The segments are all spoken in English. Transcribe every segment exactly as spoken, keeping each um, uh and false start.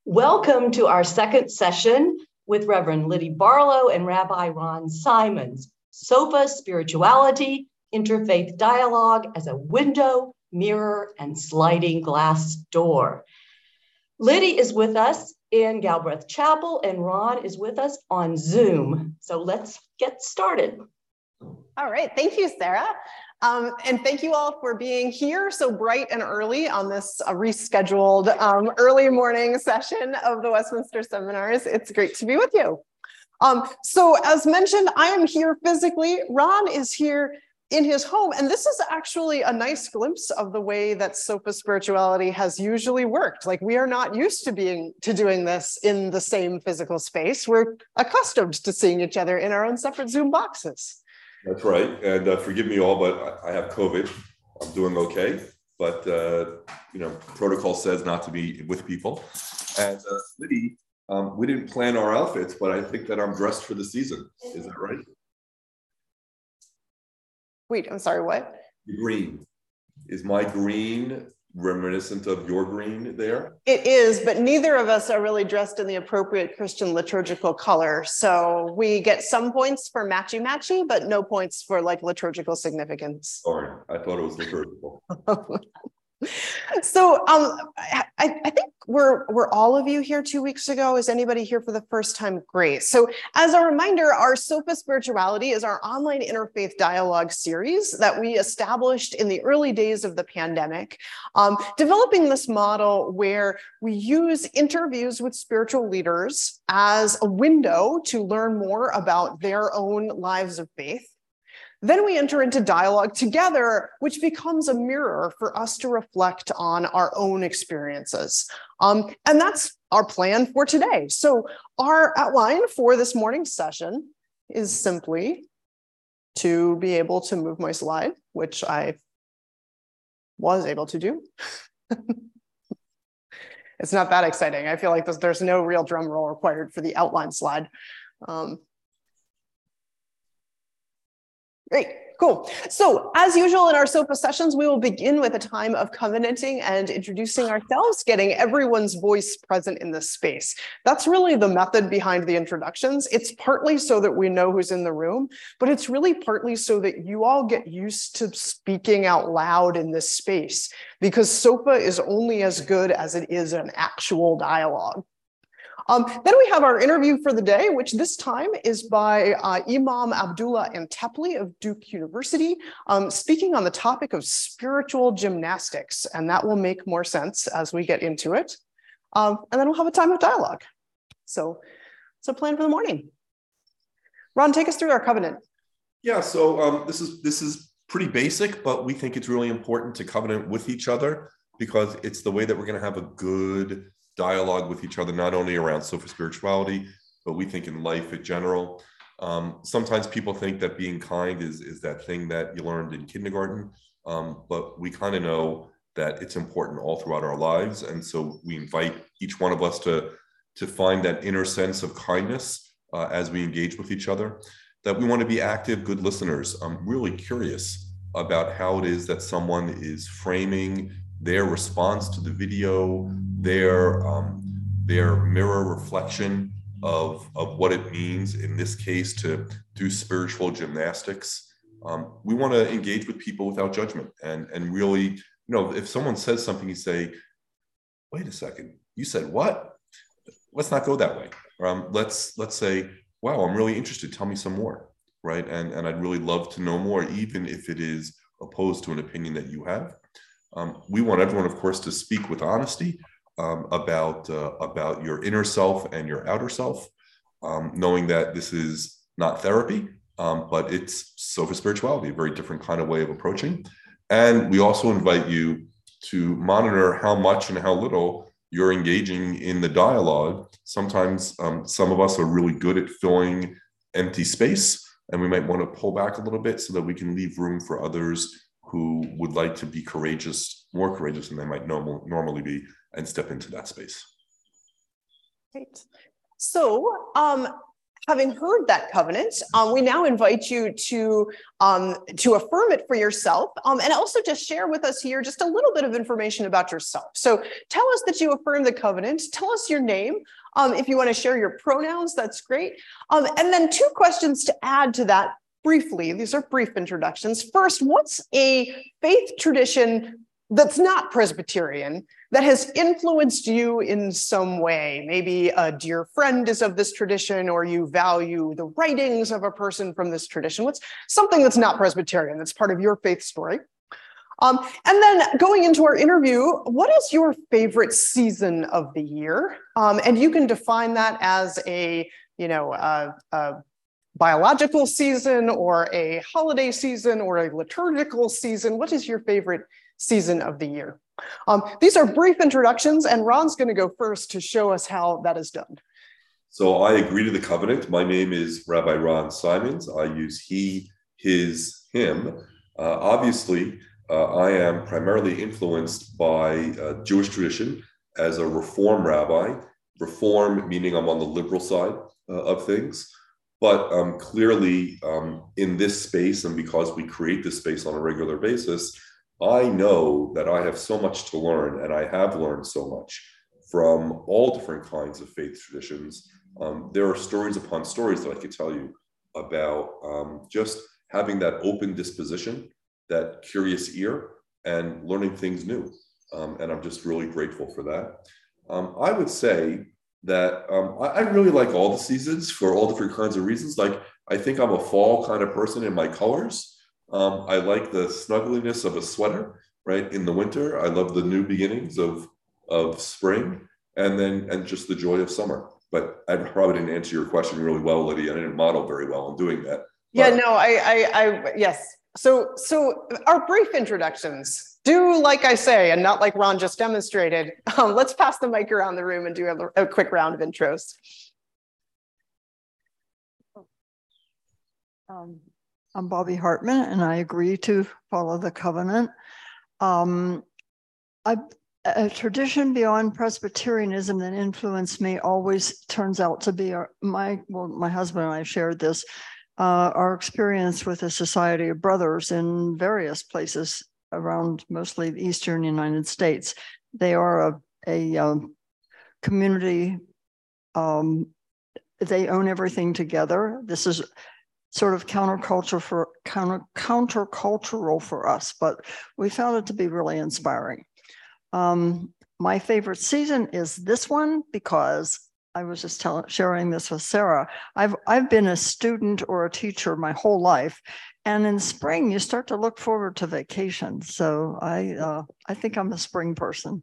Welcome to our second session with Reverend Liddy Barlow and Rabbi Ron Simons, SOPA Spirituality, Interfaith Dialogue as a Window, Mirror, and Sliding Glass Door. Liddy is with us in Galbraith Chapel and Ron is with us on Zoom. So let's get started. All right, thank you, Sarah. Um, and thank you all for being here so bright and early on this uh, rescheduled um, early morning session of the Westminster Seminars. It's great to be with you. Um, so as mentioned, I am here physically. Ron is here in his home, and this is actually a nice glimpse of the way that SOPA Spirituality has usually worked. Like, we are not used to being to doing this in the same physical space. We're accustomed to seeing each other in our own separate Zoom boxes. That's right. And uh, forgive me all, but I, I have COVID. I'm doing okay. But, uh, you know, protocol says not to be with people. And uh, Liddy, um, we didn't plan our outfits, but I think that I'm dressed for the season. Is that right? Wait, I'm sorry, what? The green. Is my green reminiscent of your green there? It is, but neither of us are really dressed in the appropriate Christian liturgical color. So we get some points for matchy-matchy, but no points for like liturgical significance. Sorry, I thought it was liturgical. So um, I, I think we're, were all of you here two weeks ago? Is anybody here for the first time? Great. So as a reminder, our SOPA Spirituality is our online interfaith dialogue series that we established in the early days of the pandemic, um, developing this model where we use interviews with spiritual leaders as a window to learn more about their own lives of faith. Then we enter into dialogue together, which becomes a mirror for us to reflect on our own experiences. Um, and that's our plan for today. So our outline for this morning's session is simply to be able to move my slide, which I was able to do. It's not that exciting. I feel like there's, there's no real drum roll required for the outline slide. Um, Great, cool. So as usual in our SOPA sessions, we will begin with a time of covenanting and introducing ourselves, getting everyone's voice present in this space. That's really the method behind the introductions. It's partly so that we know who's in the room, but it's really partly so that you all get used to speaking out loud in this space, because SOPA is only as good as it is an actual dialogue. Um, then we have our interview for the day, which this time is by uh, Imam Abdullah Antepli of Duke University, um, speaking on the topic of spiritual gymnastics, and that will make more sense as we get into it. Um, and then we'll have a time of dialogue. So, so plan for the morning. Ron, take us through our covenant. Yeah, so um, this is this is pretty basic, but we think it's really important to covenant with each other because it's the way that we're going to have a good dialogue with each other, not only around SOPA Spirituality, but we think in life in general. Um, sometimes people think that being kind is, is that thing that you learned in kindergarten, um, but we kind of know that it's important all throughout our lives. And so we invite each one of us to, to find that inner sense of kindness uh, as we engage with each other, that we want to be active, good listeners. I'm really curious about how it is that someone is framing their response to the video, their um, their mirror reflection of, of what it means, in this case, to do spiritual gymnastics. Um, we want to engage with people without judgment and, and really, you know, if someone says something, you say, wait a second, you said what? Let's not go that way. Um, let's let's say, wow, I'm really interested. Tell me some more, right? And, and I'd really love to know more, even if it is opposed to an opinion that you have. Um, we want everyone, of course, to speak with honesty um, about, uh, about your inner self and your outer self, um, knowing that this is not therapy, um, but it's SOPA Spirituality, a very different kind of way of approaching. And we also invite you to monitor how much and how little you're engaging in the dialogue. Sometimes um, some of us are really good at filling empty space, and we might want to pull back a little bit so that we can leave room for others who would like to be courageous, more courageous than they might normal, normally be, and step into that space. Great. So um, having heard that covenant, um, we now invite you to, um, to affirm it for yourself, um, and also just share with us here just a little bit of information about yourself. So tell us that you affirm the covenant, tell us your name. Um, if you want to share your pronouns, that's great. Um, and then two questions to add to that briefly. These are brief introductions. First, what's a faith tradition that's not Presbyterian that has influenced you in some way? Maybe a dear friend is of this tradition, or you value the writings of a person from this tradition. What's something that's not Presbyterian, that's part of your faith story? Um, and then going into our interview, what is your favorite season of the year? Um, and you can define that as a, you know, a, a biological season or a holiday season or a liturgical season. What is your favorite season of the year? Um, these are brief introductions, and Ron's going to go first to show us how that is done. So I agree to the covenant. My name is Rabbi Ron Simons. I use he, his, him. Uh, obviously, uh, I am primarily influenced by uh, Jewish tradition as a Reform rabbi. Reform meaning I'm on the liberal side uh, of things. But um, clearly um, in this space, and because we create this space on a regular basis, I know that I have so much to learn, and I have learned so much from all different kinds of faith traditions. Um, there are stories upon stories that I could tell you about um, just having that open disposition, that curious ear, and learning things new. Um, and I'm just really grateful for that. Um, I would say that um, I, I really like all the seasons for all different kinds of reasons. Like, I think I'm a fall kind of person in my colors. Um, I like the snuggliness of a sweater, right, in the winter. I love the new beginnings of, of spring, and then and just the joy of summer. But I probably didn't answer your question really well, Lydia. I didn't model very well in doing that. Yeah, but. no, I, I, I, yes. So, so our brief introductions, do like I say, and not like Ron just demonstrated. Um, let's pass the mic around the room and do a, a quick round of intros. Um, I'm Bobby Hartman, and I agree to follow the covenant. Um, I, a tradition beyond Presbyterianism that influenced me always turns out to be our, my, well, my husband and I shared this, uh, our experience with the Society of Brothers in various places around mostly the Eastern United States. They are a, a um, community, um, they own everything together. This is sort of counterculture for counter countercultural for us, but we found it to be really inspiring. Um, my favorite season is this one because I was just telling, sharing this with Sarah. I've I've been a student or a teacher my whole life, and in spring you start to look forward to vacation. So I uh, I think I'm a spring person.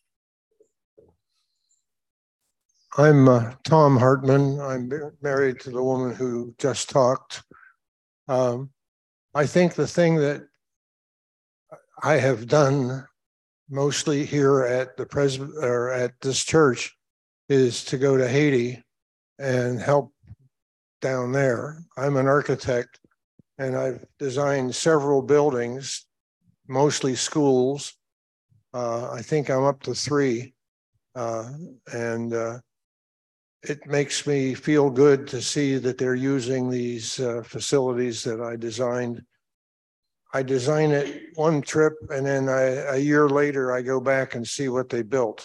I'm uh, Tom Hartman. I'm married to the woman who just talked. Um, I think the thing that I have done mostly here at the Presby- or at this church is to go to Haiti and help down there. I'm an architect, and I've designed several buildings, mostly schools. Uh, I think I'm up to three, uh, and uh, it makes me feel good to see that they're using these uh, facilities that I designed. I design it one trip, and then I, a year later, I go back and see what they built.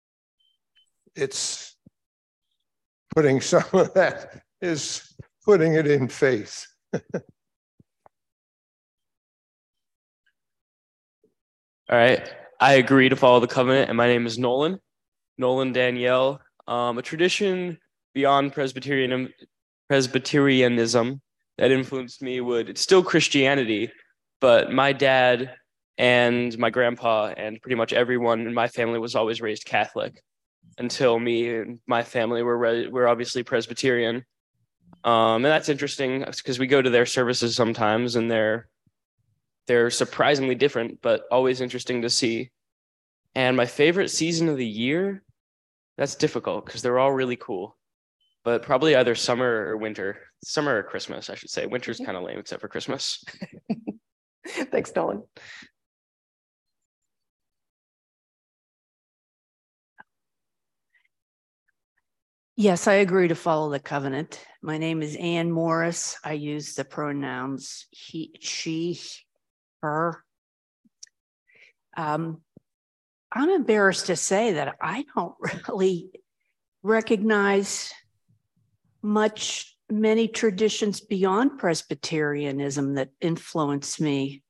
It's putting some of that is putting it in faith. All right, I agree to follow the covenant, and my name is Nolan, Nolan Danielle. Um, a tradition beyond Presbyterian, Presbyterianism that influenced me would, it's still Christianity, but my dad and my grandpa and pretty much everyone in my family was always raised Catholic until me and my family were, were obviously Presbyterian. Um, and that's interesting because we go to their services sometimes and they're, they're surprisingly different, but always interesting to see. And my favorite season of the year, that's difficult because they're all really cool, but probably either summer or winter. Summer or Christmas, I should say. Winter's kind of lame except for Christmas. Thanks, Nolan. Yes, I agree to follow the covenant. My name is Ann Morris. I use the pronouns he, she, her. Um, I'm embarrassed to say that I don't really recognize much, many traditions beyond Presbyterianism that influence me.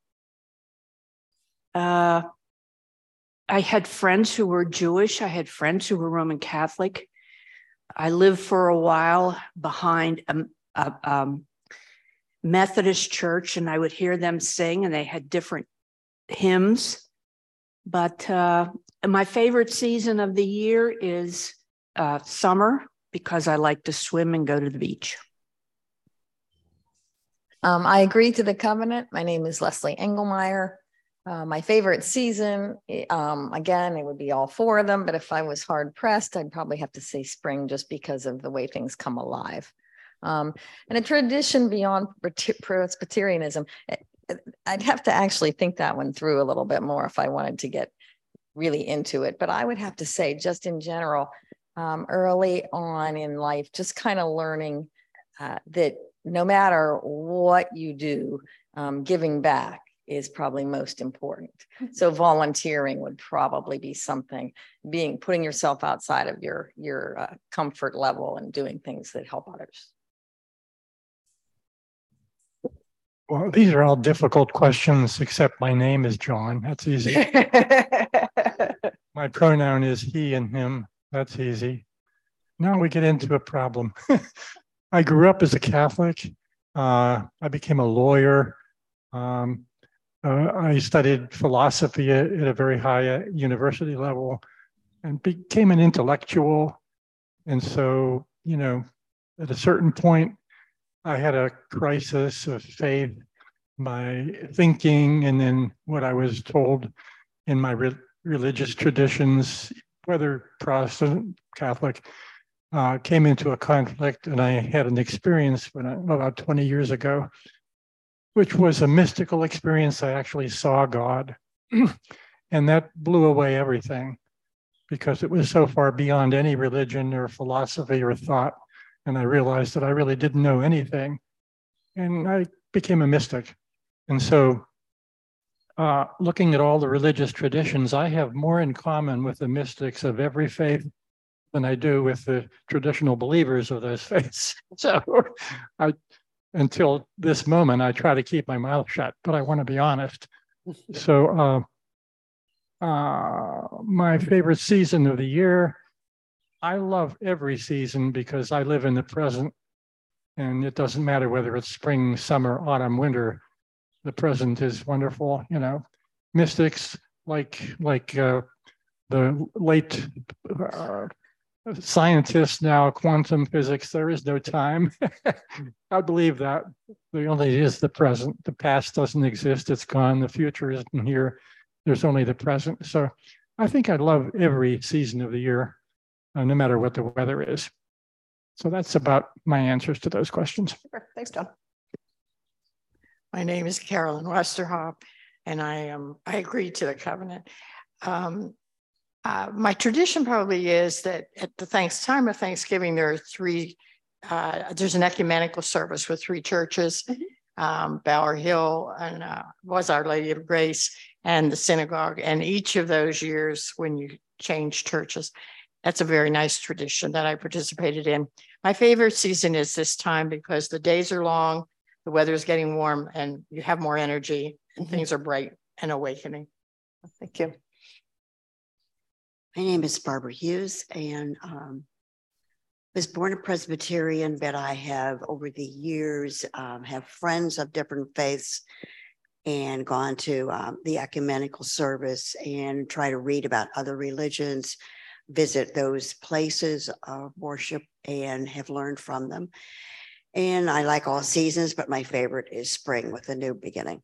Uh, I had friends who were Jewish. I had friends who were Roman Catholic. I lived for a while behind a, a um, Methodist church, and I would hear them sing, and they had different hymns. But uh, my favorite season of the year is uh, summer, because I like to swim and go to the beach. Um, I agree to the covenant. My name is Leslie Engelmeyer. Uh, my favorite season, um, again, it would be all four of them, but if I was hard pressed, I'd probably have to say spring just because of the way things come alive. Um, and a tradition beyond Presbyterianism, I'd have to actually think that one through a little bit more if I wanted to get really into it. But I would have to say, just in general, um, early on in life, just kind of learning uh, that no matter what you do, um, giving back is probably most important. So volunteering would probably be something, being putting yourself outside of your, your uh, comfort level and doing things that help others. Well, these are all difficult questions, except my name is John. That's easy. My pronoun is he and him. That's easy. Now we get into a problem. I grew up as a Catholic. Uh, I became a lawyer. Um, uh, I studied philosophy at, at a very high uh, university level and became an intellectual. And so, you know, at a certain point, I had a crisis of faith, my thinking, and then what I was told in my re religious traditions, whether Protestant, Catholic, uh, came into a conflict. And I had an experience when I, about twenty years ago, which was a mystical experience. I actually saw God, and that blew away everything because it was so far beyond any religion or philosophy or thought. And I realized that I really didn't know anything. And I became a mystic. And so uh, looking at all the religious traditions, I have more in common with the mystics of every faith than I do with the traditional believers of those faiths. So I, until this moment, I try to keep my mouth shut, but I want to be honest. So uh, uh, my favorite season of the year, I love every season because I live in the present, and it doesn't matter whether it's spring, summer, autumn, winter. The present is wonderful. You know, mystics like like uh, the late uh, scientists now, quantum physics. There is no time. I believe that. The only is the present. The past doesn't exist. It's gone. The future isn't here. There's only the present. So I think I love every season of the year. Uh, no matter what the weather is. So that's about my answers to those questions. Sure. Thanks, John. My name is Carolyn Westerhoff, and I am I agree to the covenant. Um, uh, my tradition probably is that at the thanks time of Thanksgiving, there are three. Uh, there's an ecumenical service with three churches, mm-hmm. um, Bower Hill and uh, was Our Lady of Grace, and the synagogue. And each of those years, when you change churches, that's a very nice tradition that I participated in. My favorite season is this time because the days are long, the weather is getting warm, and you have more energy, and mm-hmm. things are bright and awakening. Thank you. My name is Barbara Hughes, and um, was born a Presbyterian, but I have over the years um, have friends of different faiths and gone to um, the ecumenical service and try to read about other religions, visit those places of worship, and have learned from them. And I like all seasons, but my favorite is spring with a new beginning.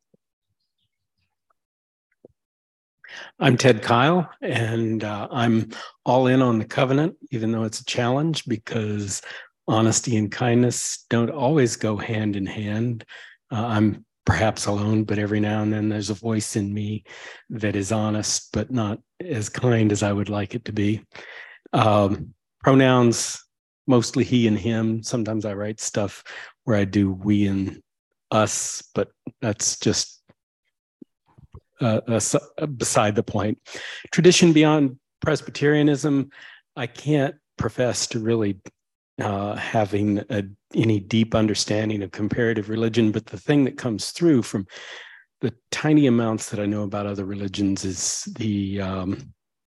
I'm Ted Kyle, and uh, I'm all in on the covenant, even though it's a challenge because honesty and kindness don't always go hand in hand. Uh, I'm perhaps alone, but every now and then there's a voice in me that is honest, but not as kind as I would like it to be. Um, pronouns, mostly he and him. Sometimes I write stuff where I do we and us, but that's just uh, uh, beside the point. Tradition beyond Presbyterianism, I can't profess to really uh, having a, any deep understanding of comparative religion, but the thing that comes through from the tiny amounts that I know about other religions is the um,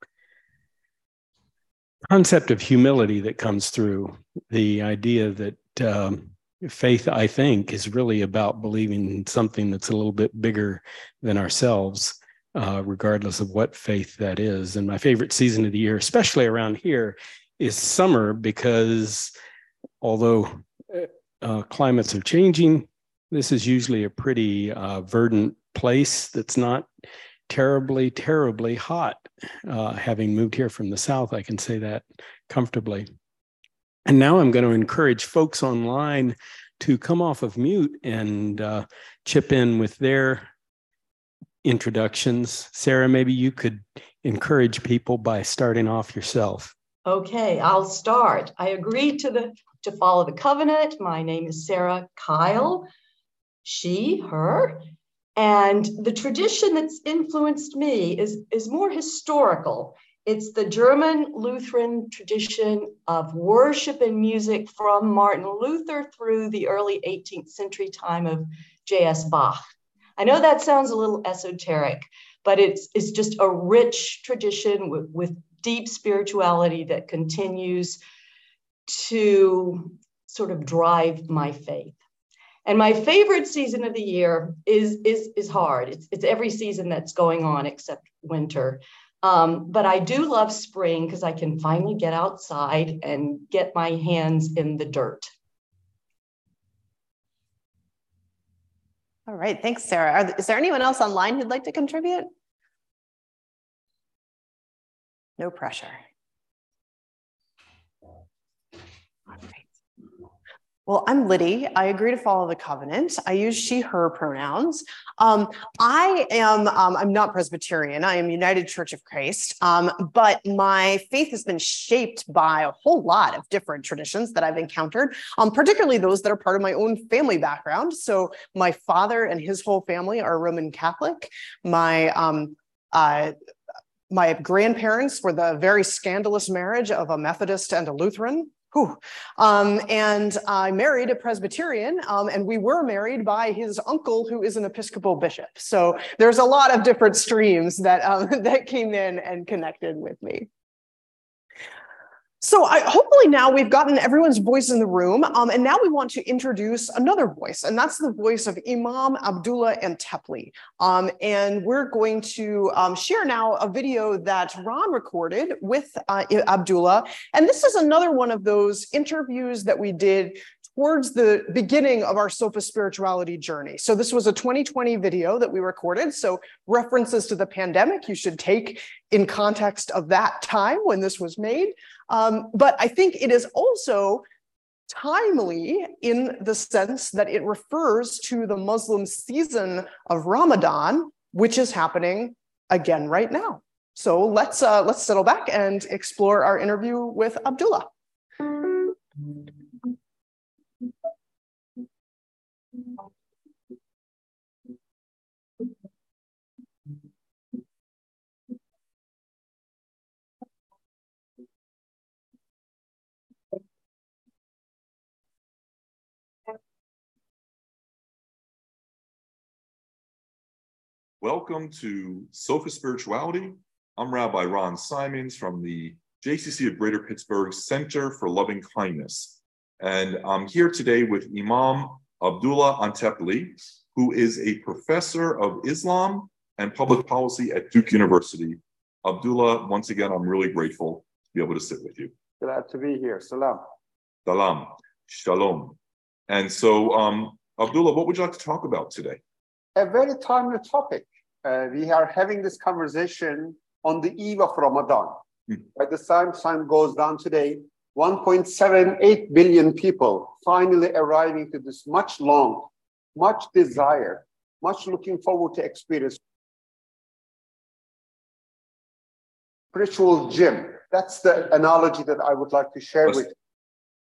concept of humility that comes through, the idea that um, faith, I think, is really about believing in something that's a little bit bigger than ourselves, uh, regardless of what faith that is. And my favorite season of the year, especially around here, is summer, because although uh, climates are changing, this is usually a pretty uh, verdant place that's not terribly, terribly hot. Uh, having moved here from the South, I can say that comfortably. And now I'm going to encourage folks online to come off of mute and uh, chip in with their introductions. Sarah, maybe you could encourage people by starting off yourself. Okay, I'll start. I agreed to the to follow the covenant. My name is Sarah Kyle, she, her. And the tradition that's influenced me is, is more historical. It's the German Lutheran tradition of worship and music from Martin Luther through the early eighteenth century time of J S Bach. I know that sounds a little esoteric, but it's, it's just a rich tradition with, with deep spirituality that continues to sort of drive my faith. And my favorite season of the year is, is, is hard. It's, it's every season that's going on except winter. Um, but I do love spring because I can finally get outside and get my hands in the dirt. All right, thanks, Sarah. Are, is there anyone else online who'd like to contribute? No pressure. All right. Well, I'm Liddy. I agree to follow the covenant. I use she, her pronouns. Um, I am, um, I'm not Presbyterian. I am United Church of Christ, um, but my faith has been shaped by a whole lot of different traditions that I've encountered, um, particularly those that are part of my own family background. So my father and his whole family are Roman Catholic. My um, uh, My grandparents were the very scandalous marriage of a Methodist and a Lutheran. Whew. Um, and I married a Presbyterian, um, and we were married by his uncle, who is an Episcopal bishop. So there's a lot of different streams that, um, that came in and connected with me. So I, hopefully now we've gotten everyone's voice in the room, um, and now we want to introduce another voice, and that's the voice of Imam Abdullah Antepli. Um, and we're going to um, share now a video that Ron recorded with uh, Abdullah. And this is another one of those interviews that we did towards the beginning of our Sofa spirituality journey. So this was a twenty twenty video that we recorded. So references to the pandemic, you should take in context of that time when this was made. Um, but I think it is also timely in the sense that it refers to the Muslim season of Ramadan, which is happening again right now. So let's, uh, let's settle back and explore our interview with Abdullah. Welcome to Sofa Spirituality. I'm Rabbi Ron Simons from the J C C of Greater Pittsburgh Center for Loving Kindness. And I'm here today with Imam Abdullah Antepli, who is a professor of Islam and public policy at Duke University. Abdullah, once again, I'm really grateful to be able to sit with you. Glad to be here. Salam. Salam. Shalom. And so, um, Abdullah, what would you like to talk about today? A very timely topic. Uh, we are having this conversation on the eve of Ramadan. Hmm. By the time time goes down today, one point seven eight billion people finally arriving to this much long, much desire, much looking forward to experience. Spiritual gym. That's the analogy that I would like to share let's, with you.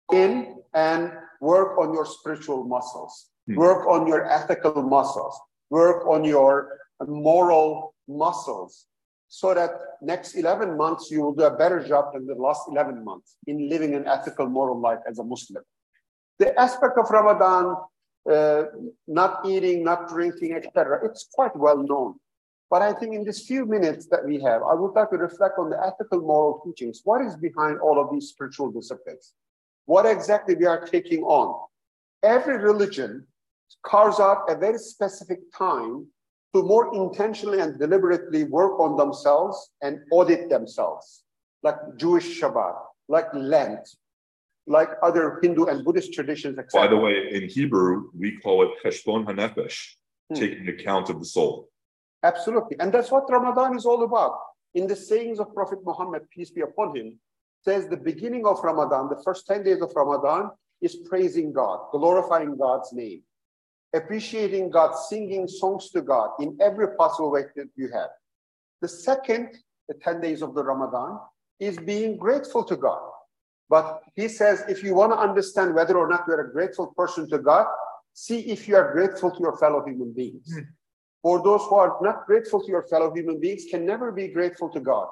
in and work on your spiritual muscles, Hmm. work on your ethical muscles, work on your moral muscles, so that next eleven months you will do a better job than the last eleven months in living an ethical, moral life as a Muslim. The aspect of Ramadan, uh, not eating, not drinking, et cetera, it's quite well known. But I think in these few minutes that we have, I would like to reflect on the ethical, moral teachings. What is behind all of these spiritual disciplines? What exactly we are taking on? Every religion carves out a very specific time to more intentionally and deliberately work on themselves and audit themselves, like Jewish Shabbat, like Lent, like other Hindu and Buddhist traditions, et cetera. By the way, in Hebrew, we call it Cheshbon HaNefesh, Hmm. taking account of the soul. Absolutely. And that's what Ramadan is all about. In the sayings of Prophet Muhammad, peace be upon him, says the beginning of Ramadan, the first ten days of Ramadan, is praising God, glorifying God's name, appreciating God, singing songs to God in every possible way that you have. The second, the ten days of the Ramadan, is being grateful to God. But he says, if you want to understand whether or not you're a grateful person to God, see if you are grateful to your fellow human beings. Mm. For those who are not grateful to your fellow human beings can never be grateful to God.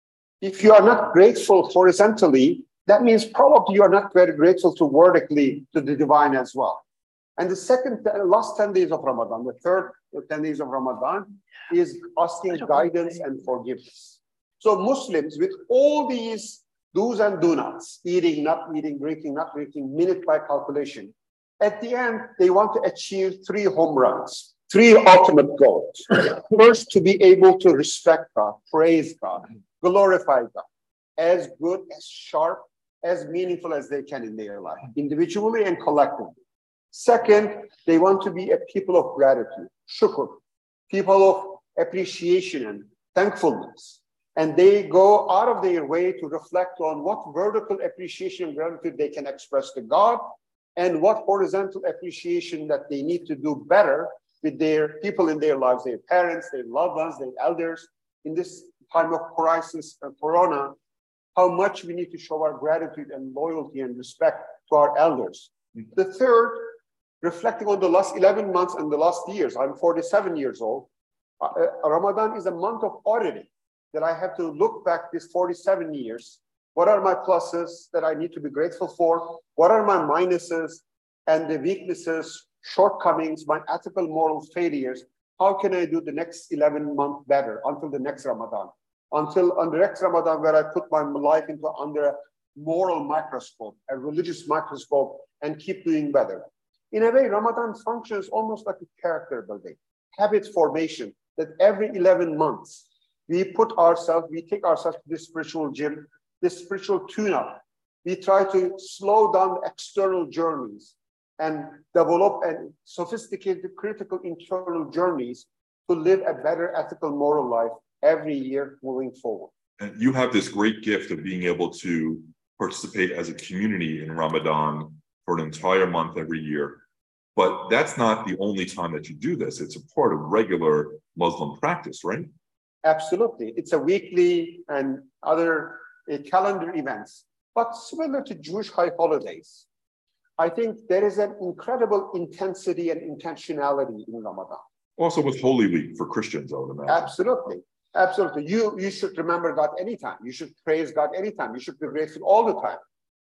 If you are not grateful horizontally, that means probably you are not very grateful to vertically to the divine as well. And the second, the last ten days of Ramadan, the third ten days of Ramadan is asking guidance and forgiveness. So Muslims, with all these do's and do nots, eating, not eating, drinking, not drinking, minute by calculation, at the end, they want to achieve three home runs, three ultimate goals. First, to be able to respect God, praise God, glorify God, as good, as sharp, as meaningful as they can in their life, individually and collectively. Second, they want to be a people of gratitude, shukr, people of appreciation and thankfulness. And they go out of their way to reflect on what vertical appreciation and gratitude they can express to God and what horizontal appreciation that they need to do better with their people in their lives, their parents, their loved ones, their elders. In this time of crisis and corona, how much we need to show our gratitude and loyalty and respect to our elders. Mm-hmm. The third, reflecting on the last eleven months and the last years, I'm forty-seven years old. Uh, Ramadan is a month of auditing, that I have to look back this forty-seven years. What are my pluses that I need to be grateful for? What are my minuses and the weaknesses, shortcomings, my ethical moral failures? How can I do the next eleven months better until the next Ramadan? Until on the next Ramadan, where I put my life into under a moral microscope, a religious microscope, and keep doing better. In a way, Ramadan functions almost like a character building, habit formation, that every eleven months, we put ourselves, we take ourselves to this spiritual gym, this spiritual tune-up. We try to slow down the external journeys and develop and sophisticated critical internal journeys to live a better ethical moral life every year moving forward. And you have this great gift of being able to participate as a community in Ramadan for an entire month every year. But that's not the only time that you do this. It's a part of regular Muslim practice, right? Absolutely. It's a weekly and other uh, calendar events, but similar to Jewish high holidays. I think there is an incredible intensity and intentionality in Ramadan. Also with Holy Week for Christians, I would imagine. Absolutely. Absolutely. You, you should remember God anytime. You should praise God anytime. You should be grateful all the time.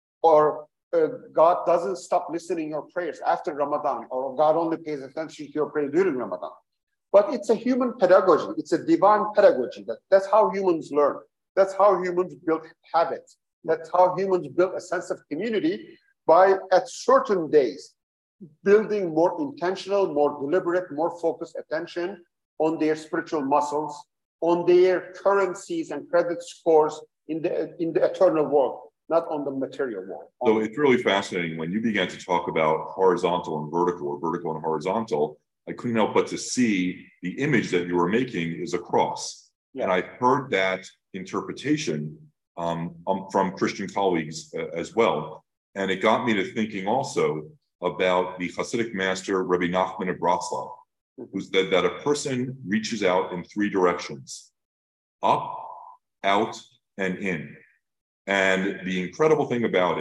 Or uh, God doesn't stop listening to your prayers after Ramadan, or God only pays attention to your prayers during Ramadan. But it's a human pedagogy. It's a divine pedagogy. That, that's how humans learn. That's how humans build habits. That's how humans build a sense of community by, at certain days, building more intentional, more deliberate, more focused attention on their spiritual muscles, on their currencies and credit scores in the, in the eternal world, not on the material world. So it's really fascinating. When you began to talk about horizontal and vertical, or vertical and horizontal, I couldn't help but to see the image that you were making is a cross. Yeah. And I heard that interpretation um, um, from Christian colleagues uh, as well. And it got me to thinking also about the Hasidic master, Rabbi Nachman of Bratslav, who said that a person reaches out in three directions: up, out, and in. And the incredible thing about it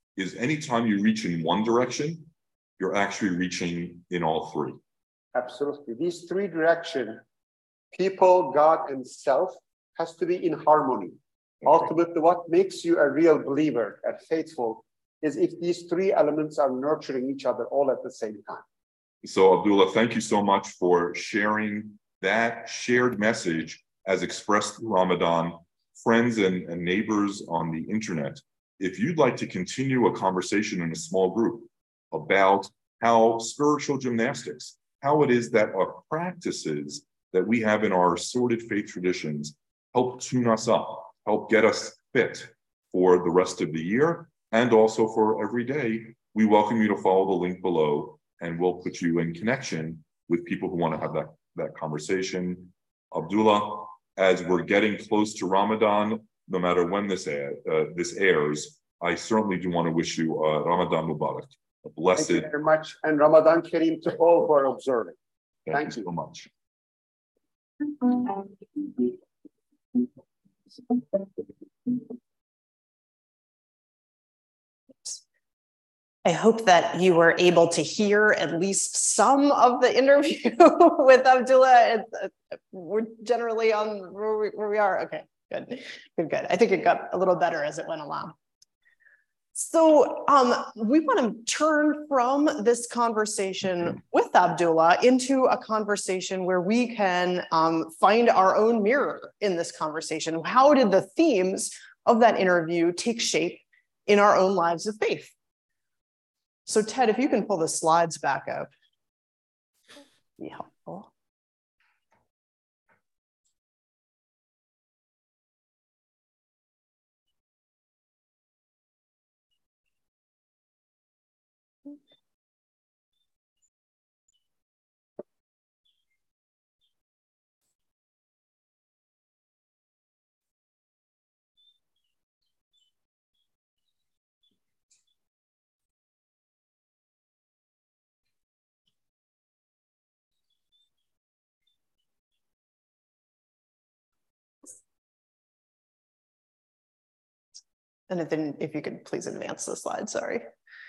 is anytime you reach in one direction, you're actually reaching in all three. Absolutely. These three directions, people, God, and self, has to be in harmony. Ultimately, what makes you a real believer and faithful is if these three elements are nurturing each other all at the same time. So, Abdullah, thank you so much for sharing that shared message as expressed through Ramadan. Friends and, and neighbors on the internet, if you'd like to continue a conversation in a small group about how spiritual gymnastics, how it is that our practices that we have in our assorted faith traditions help tune us up, help get us fit for the rest of the year, and also for every day, we welcome you to follow the link below, and we'll put you in connection with people who want to have that, that conversation. Abdullah, as we're getting close to Ramadan, no matter when this, air, uh, this airs, I certainly do want to wish you uh, Ramadan Mubarak, a blessed. Thank you very much, and Ramadan Kareem to all who are observing. Thank, Thank you you so much. I hope that you were able to hear at least some of the interview with Abdullah. We're generally on where we, where we are. Okay, good, good, good. I think it got a little better as it went along. So um, we want to turn from this conversation with Abdullah into a conversation where we can um, find our own mirror in this conversation. How did the themes of that interview take shape in our own lives of faith? So Ted, if you can pull the slides back up, be helpful. And if, then, if you could please advance the slide, sorry.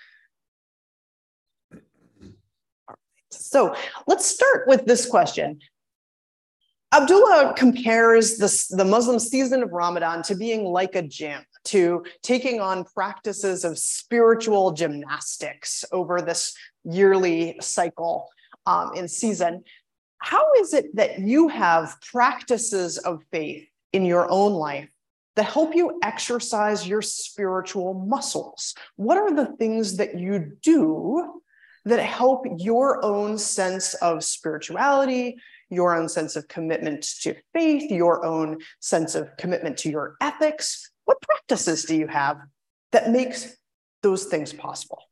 All right. So let's start with this question. Abdullah compares this, the Muslim season of Ramadan to being like a gym, to taking on practices of spiritual gymnastics over this yearly cycle um, in season. How is it that you have practices of faith in your own life that help you exercise your spiritual muscles? What are the things that you do that help your own sense of spirituality, your own sense of commitment to faith, your own sense of commitment to your ethics? What practices do you have that makes those things possible?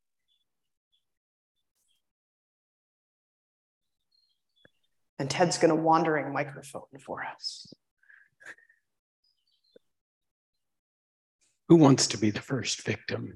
And Ted's going to wandering microphone for us. Who wants to be the first victim?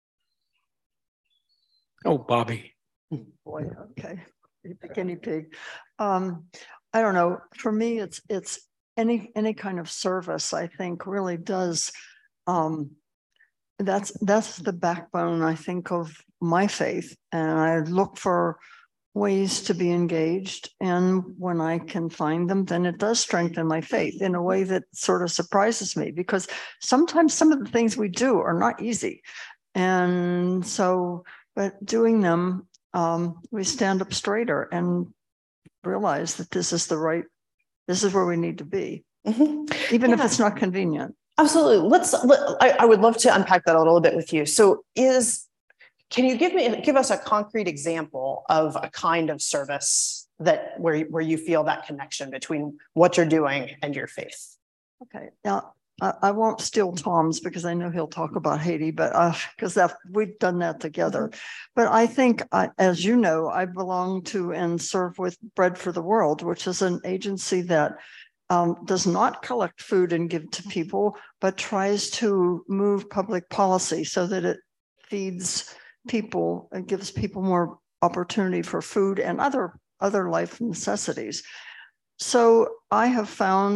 Oh, Bobby. Boy, okay. The guinea pig. Um, I don't know. For me, it's it's any any kind of service, I think, really does. Um, that's that's the backbone, I think, of my faith. And I look for ways to be engaged. And when I can find them, then it does strengthen my faith in a way that sort of surprises me, because sometimes some of the things we do are not easy. And so, but doing them, um, we stand up straighter and realize that this is the right, this is where we need to be, mm-hmm. even yeah. if it's not convenient. Absolutely. Let's, let, I, I would love to unpack that a little bit with you. So is, Can you give me give us a concrete example of a kind of service that where, where you feel that connection between what you're doing and your faith? Okay, now I, I won't steal Tom's because I know he'll talk about Haiti, but because uh, we've done that together. Mm-hmm. But I think, I, as you know, I belong to and serve with Bread for the World, which is an agency that um, does not collect food and give to people, but tries to move public policy so that it feeds people and gives people more opportunity for food and other other life necessities. So I have found that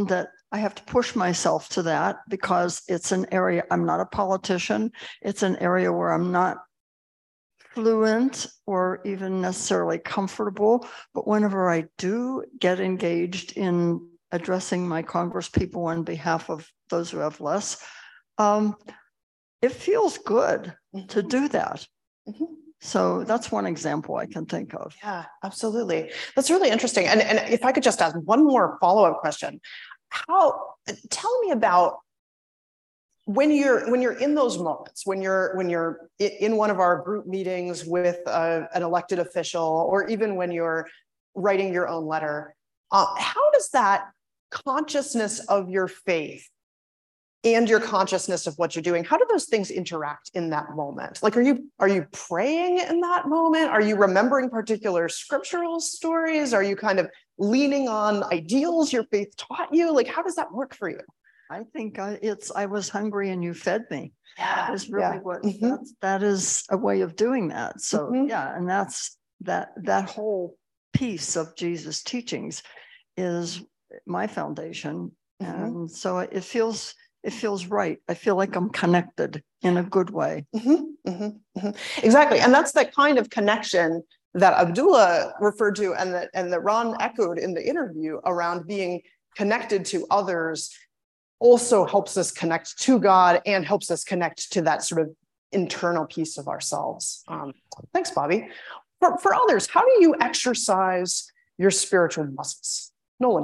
I have to push myself to that because it's an area, I'm not a politician. It's an area where I'm not fluent or even necessarily comfortable. But whenever I do get engaged in addressing my Congress people on behalf of those who have less, um, it feels good mm-hmm. to do that. Mm-hmm. So that's one example I can think of. Yeah, absolutely. That's really interesting. And, and if I could just ask one more follow-up question, how, tell me about when you're when you're in those moments, when you're when you're in one of our group meetings with a, an elected official, or even when you're writing your own letter, uh, how does that consciousness of your faith and your consciousness of what you're doing, how do those things interact in that moment? Like, are you are you praying in that moment? Are you remembering particular scriptural stories? Are you kind of leaning on ideals your faith taught you? Like, how does that work for you? I think I, it's, I was hungry and you fed me. Yeah, that is really yeah. what, mm-hmm. that's, that is a way of doing that. So mm-hmm. yeah, and that's, that, that whole piece of Jesus' teachings is my foundation. Mm-hmm. And so it feels, it feels right. I feel like I'm connected in a good way. Mm-hmm, mm-hmm, mm-hmm. Exactly. And that's the kind of connection that Abdullah referred to and that, and that Ron echoed in the interview around being connected to others also helps us connect to God and helps us connect to that sort of internal piece of ourselves. Um, thanks, Bobby. For, for others, how do you exercise your spiritual muscles? Nolan.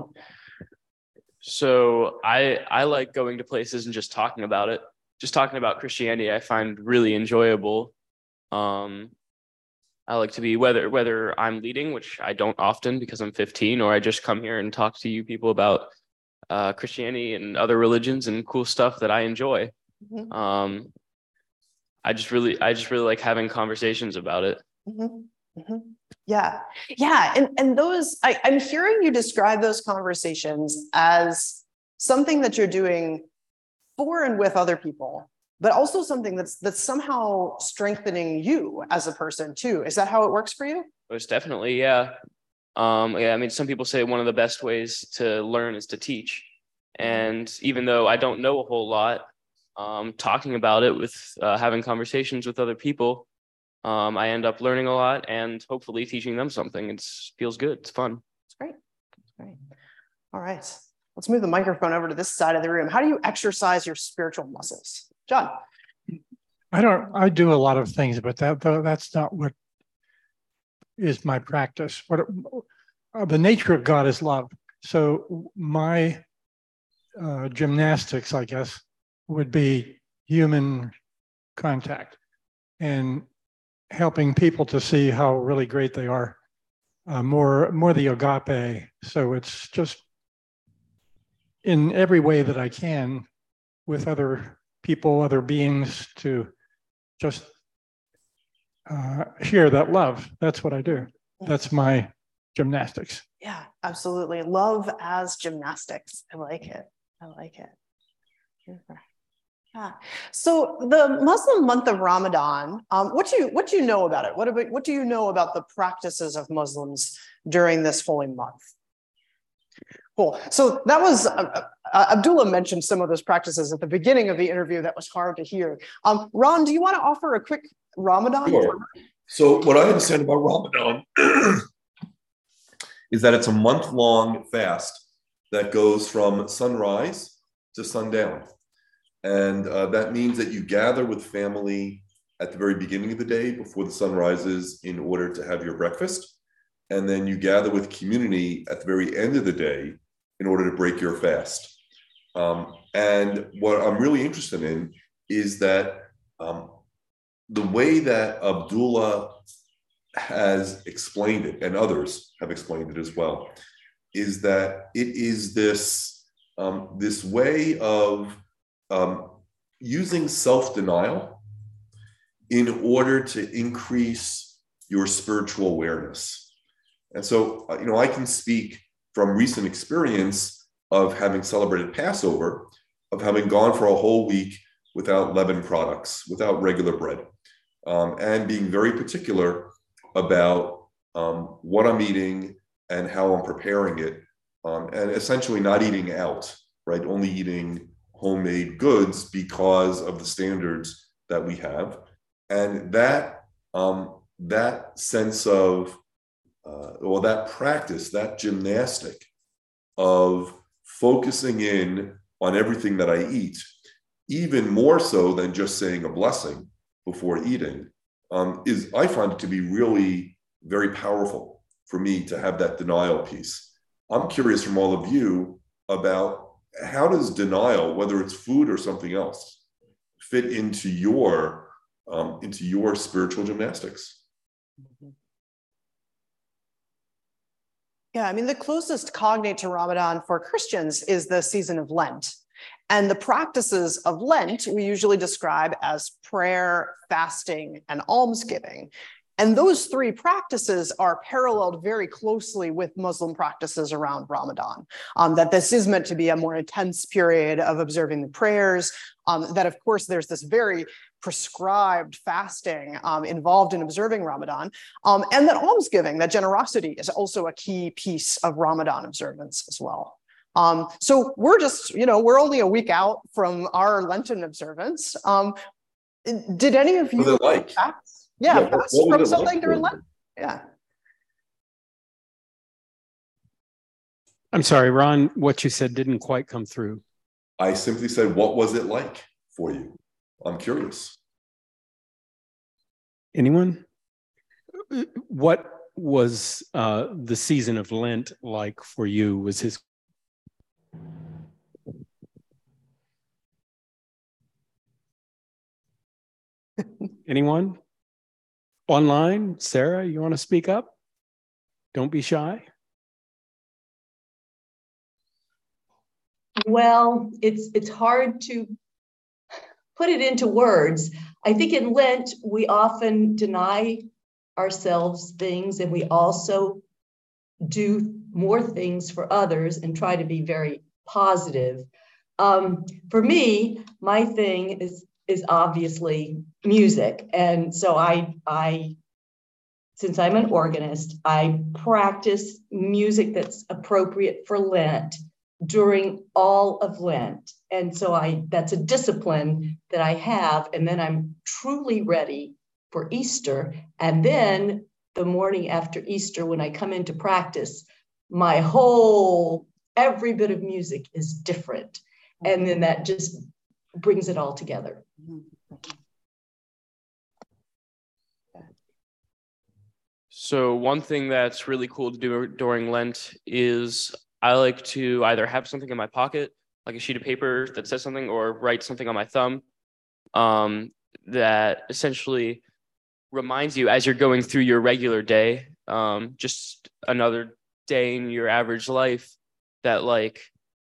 So I I like going to places and just talking about it. Just talking about Christianity, I find really enjoyable. Um, I like to be, whether whether I'm leading, which I don't often because I'm fifteen, or I just come here and talk to you people about uh, Christianity and other religions and cool stuff that I enjoy. Mm-hmm. Um, I just really I just really like having conversations about it. Mm-hmm. Mm-hmm. Yeah, yeah, and and those I, I'm hearing you describe those conversations as something that you're doing for and with other people, but also something that's that's somehow strengthening you as a person too. Is that how it works for you? Most definitely, yeah. Um, yeah, I mean, some people say one of the best ways to learn is to teach, and even though I don't know a whole lot, um, talking about it with uh, having conversations with other people. Um, I end up learning a lot and hopefully teaching them something. It feels good. It's fun. It's great. It's great. All right. Let's move the microphone over to this side of the room. How do you exercise your spiritual muscles? John. I don't, I do a lot of things, but that that's not what is my practice. What uh, the nature of God is love. So my uh, gymnastics, I guess, would be human contact and helping people to see how really great they are, uh, more more the agape. So it's just in every way that I can with other people, other beings, to just uh, share that love. That's what I do. That's my gymnastics. Yeah, absolutely. Love as gymnastics. I like it. I like it. Super. Yeah. So the Muslim month of Ramadan, um, what do you what do you know about it? What about what do you know about the practices of Muslims during this holy month? Cool. So that was uh, uh, Abdullah mentioned some of those practices at the beginning of the interview. That was hard to hear. Um, Ron, do you want to offer a quick Ramadan? Sure. So what I understand about Ramadan is that it's a month-long fast that goes from sunrise to sundown. And uh, that means that you gather with family at the very beginning of the day before the sun rises in order to have your breakfast. And then you gather with community at the very end of the day in order to break your fast. Um, and what I'm really interested in is that um, the way that Abdullah has explained it, and others have explained it as well, is that it is this, um, this way of Um, using self-denial in order to increase your spiritual awareness. And so, uh, you know, I can speak from recent experience of having celebrated Passover, of having gone for a whole week without leaven products, without regular bread, um, and being very particular about um, what I'm eating and how I'm preparing it, um, and essentially not eating out right? Only eating homemade goods because of the standards that we have. And that, um, that sense of, uh, or that practice, that gymnastic of focusing in on everything that I eat, even more so than just saying a blessing before eating, um, is, I find it to be really very powerful for me to have that denial piece. I'm curious from all of you about how does denial, whether it's food or something else, fit into your, um, into your spiritual gymnastics? Yeah, I mean, the closest cognate to Ramadan for Christians is the season of Lent. And the practices of Lent we usually describe as prayer, fasting, and almsgiving. And those three practices are paralleled very closely with Muslim practices around Ramadan. Um, that this is meant to be a more intense period of observing the prayers, um, that of course there's this very prescribed fasting um, involved in observing Ramadan, um, and that almsgiving, that generosity is also a key piece of Ramadan observance as well. Um, so we're just, you know, we're only a week out from our Lenten observance. Um, did any of you what was it like? fast? Yeah, yeah fast what, what from something like during Lent? Yeah. I'm sorry, Ron, what you said didn't quite come through. I simply said, what was it like for you? I'm curious. Anyone? What was uh, the season of Lent like for you? Was his anyone? Online? Sarah, you want to speak up? Don't be shy. Well, it's it's hard to put it into words. I think in Lent, we often deny ourselves things, and we also do more things for others and try to be very positive. Um, for me, my thing is is obviously music. And so I, I, since I'm an organist, I practice music that's appropriate for Lent during all of Lent. And so I, that's a discipline that I have. And then I'm truly ready for Easter. And then the morning after Easter, when I come into practice, my whole, every bit of music is different. And then that just brings it all together. So one thing that's really cool to do during Lent is I like to either have something in my pocket, like a sheet of paper that says something, or write something on my thumb um, that essentially reminds you as you're going through your regular day, um, just another day in your average life, that like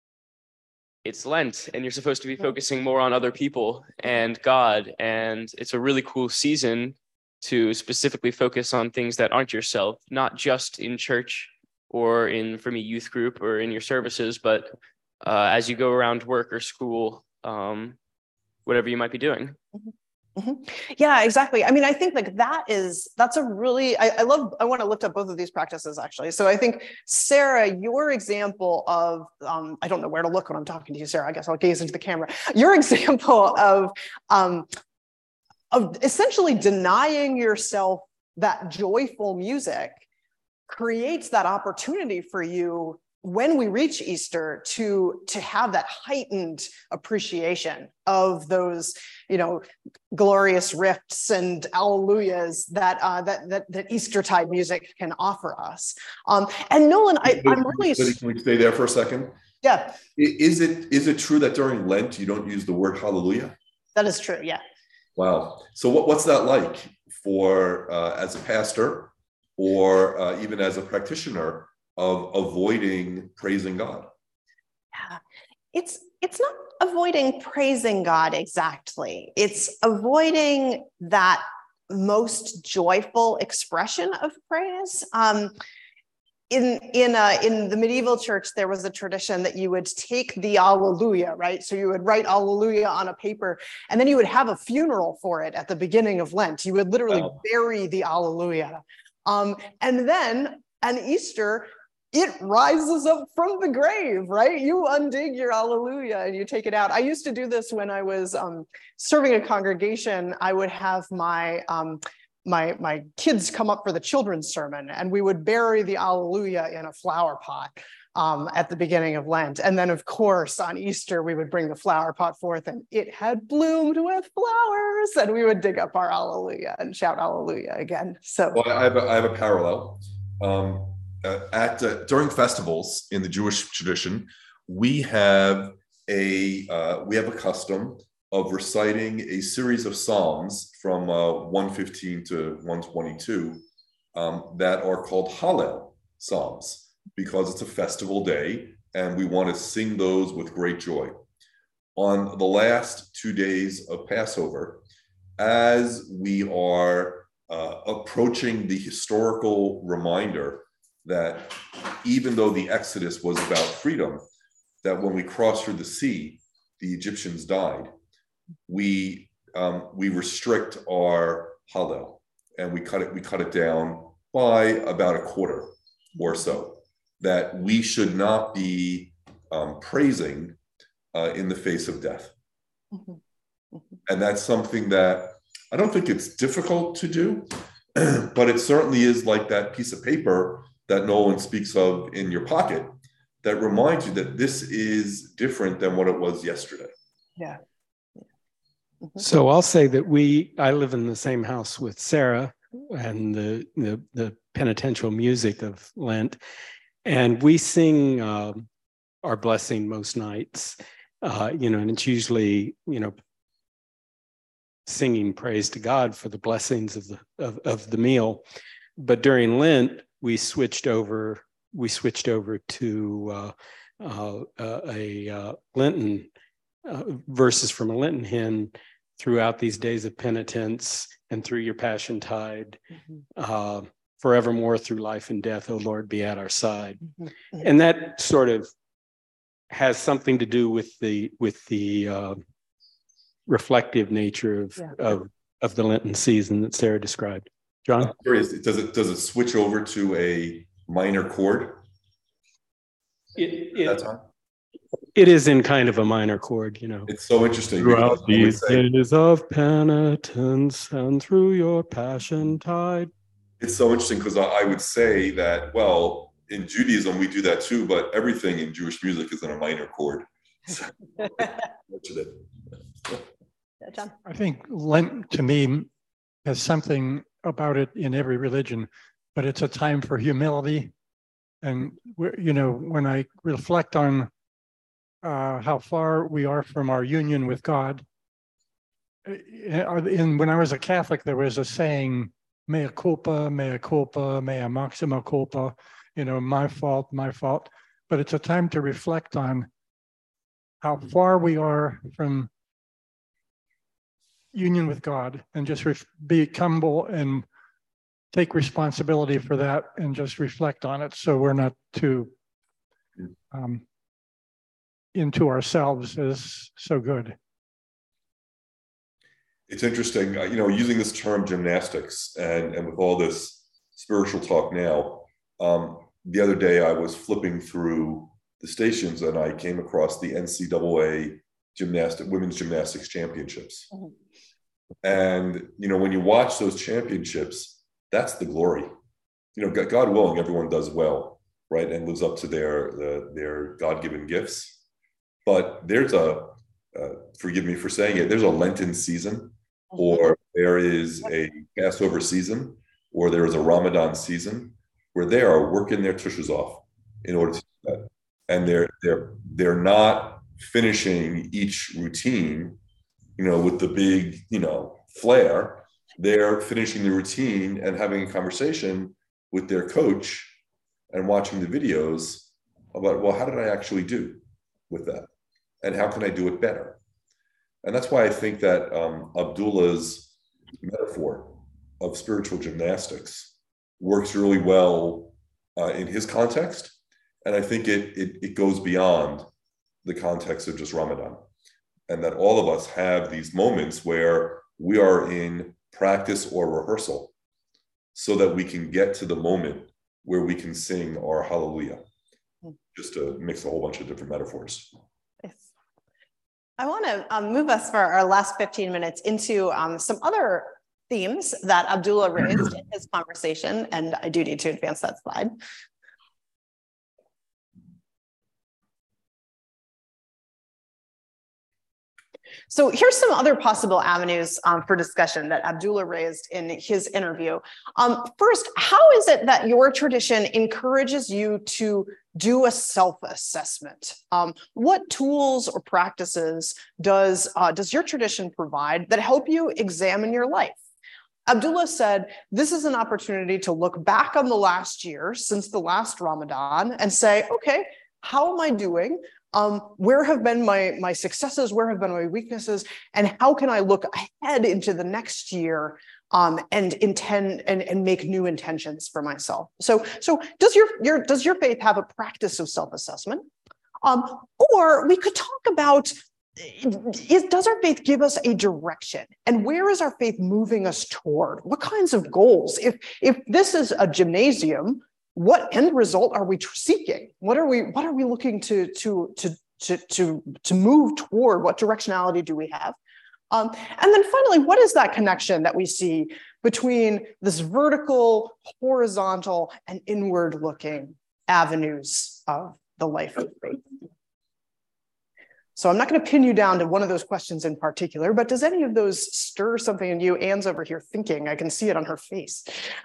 it's Lent and you're supposed to be focusing more on other people and God. And it's a really cool season to specifically focus on things that aren't yourself, not just in church or in, for me, youth group or in your services, but uh, as you go around work or school, um, whatever you might be doing. Mm-hmm. Mm-hmm. Yeah, exactly. I mean, I think like that is, that's a really, I, I love, I want to lift up both of these practices actually. So I think, Sarah, your example of, um, I don't know where to look when I'm talking to you, Sarah, I guess I'll gaze into the camera. Your example of, um, of essentially denying yourself that joyful music creates that opportunity for you when we reach Easter to, to have that heightened appreciation of those, you know, glorious riffs and alleluias that uh, that, that that Eastertide music can offer us. Um, and Nolan, I, I'm really. Can we stay there for a second? Yeah. Is it is it true that during Lent you don't use the word hallelujah? That is true. Yeah. Wow. So what, what's that like for uh, as a pastor or uh, even as a practitioner of avoiding praising God? Yeah, it's it's not avoiding praising God exactly. It's avoiding that most joyful expression of praise. Um, in in uh, in the medieval church, there was a tradition that you would take the Alleluia, right? So you would write Alleluia on a paper, and then you would have a funeral for it at the beginning of Lent. You would literally wow. bury the Alleluia, um, and then on Easter, it rises up from the grave, right? You undig your Alleluia and you take it out. I used to do this when I was um, serving a congregation. I would have my, um, my, my kids come up for the children's sermon, and we would bury the Alleluia in a flower pot um, at the beginning of Lent. And then, of course, on Easter, we would bring the flower pot forth, and it had bloomed with flowers, and we would dig up our Alleluia and shout Alleluia again. So well, I have a, I have a parallel. Um, uh, at uh, during festivals in the Jewish tradition, we have a uh, we have a custom of reciting a series of psalms from uh, one fifteen to one twenty-two um, that are called Hallel psalms, because it's a festival day and we want to sing those with great joy. On the last two days of Passover, as we are uh, approaching the historical reminder that even though the Exodus was about freedom, that when we crossed through the sea, the Egyptians died, we um, we restrict our Hallel, and we cut it we cut it down by about a quarter or so. That we should not be um, praising uh, in the face of death. Mm-hmm. Mm-hmm. And that's something that I don't think it's difficult to do, but it certainly is like that piece of paper that Nolan speaks of in your pocket that reminds you that this is different than what it was yesterday. Yeah. Mm-hmm. So I'll say that we, I live in the same house with Sarah, and the, the, the penitential music of Lent. And we sing uh, our blessing most nights, uh, you know, and it's usually, you know, singing praise to God for the blessings of the of, of the meal. But during Lent, we switched over. We switched over to uh, uh, uh, a uh, Lenten uh, verses from a Lenten hymn throughout these days of penitence and through your Passion Tide. Mm-hmm. uh, Forevermore through life and death, O Lord, be at our side. Mm-hmm. And that sort of has something to do with the with the uh, reflective nature of, yeah. of of the Lenten season that Sarah described. John? I'm curious, does it does it switch over to a minor chord? It, it, it is in kind of a minor chord, you know. It's so interesting. Throughout these days of penitence and through your Passion Tide. It's so interesting because I would say that, well, in Judaism, we do that too, but everything in Jewish music is in a minor chord. So, yeah, John? I think Lent, to me, has something about it in every religion, but it's a time for humility. And, you know, when I reflect on uh, how far we are from our union with God, in, when I was a Catholic, there was a saying, mea culpa, mea culpa, mea maxima culpa, you know, my fault, my fault. But it's a time to reflect on how far we are from union with God, and just ref- be humble and take responsibility for that and just reflect on it, so we're not too um, into ourselves as so good. It's interesting, uh, you know, using this term gymnastics and, and with all this spiritual talk now, um, the other day I was flipping through the stations and I came across the N C double A gymnastic, women's gymnastics championships. Mm-hmm. And, you know, when you watch those championships, that's the glory. You know, God willing, everyone does well, right? And lives up to their, the, their God-given gifts. But there's a, uh, forgive me for saying it, there's a Lenten season, or there is a Passover season, or there is a Ramadan season where they are working their tushes off in order to do that. And they're they're they're not finishing each routine, you know, with the big, you know, flair. They're finishing the routine and having a conversation with their coach and watching the videos about, well, how did I actually do with that? And how can I do it better? And that's why I think that um, Abdullah's metaphor of spiritual gymnastics works really well uh, in his context. And I think it, it, it goes beyond the context of just Ramadan. And that all of us have these moments where we are in practice or rehearsal so that we can get to the moment where we can sing our hallelujah, just to mix a whole bunch of different metaphors. I want to um, move us for our last fifteen minutes into um, some other themes that Abdullah raised in his conversation, and I do need to advance that slide. So here's some other possible avenues um, for discussion that Abdullah raised in his interview. Um, first, how is it that your tradition encourages you to do a self-assessment? Um, what tools or practices does, uh, does your tradition provide that help you examine your life? Abdullah said, this is an opportunity to look back on the last year since the last Ramadan and say, okay, how am I doing? Um, where have been my, my successes? Where have been my weaknesses? And how can I look ahead into the next year um, and intend and, and make new intentions for myself? So, so does your, your, does your faith have a practice of self-assessment? Um, or we could talk about, is, does our faith give us a direction? And where is our faith moving us toward? What kinds of goals? If, if this is a gymnasium, what end result are we seeking? What are we, what are we looking to, to, to, to, to, to move toward? What directionality do we have? Um, and then finally, what is that connection that we see between this vertical, horizontal, and inward-looking avenues of the life of faith? So I'm not going to pin you down to one of those questions in particular, but does any of those stir something in you? Anne's over here thinking. I can see it on her face.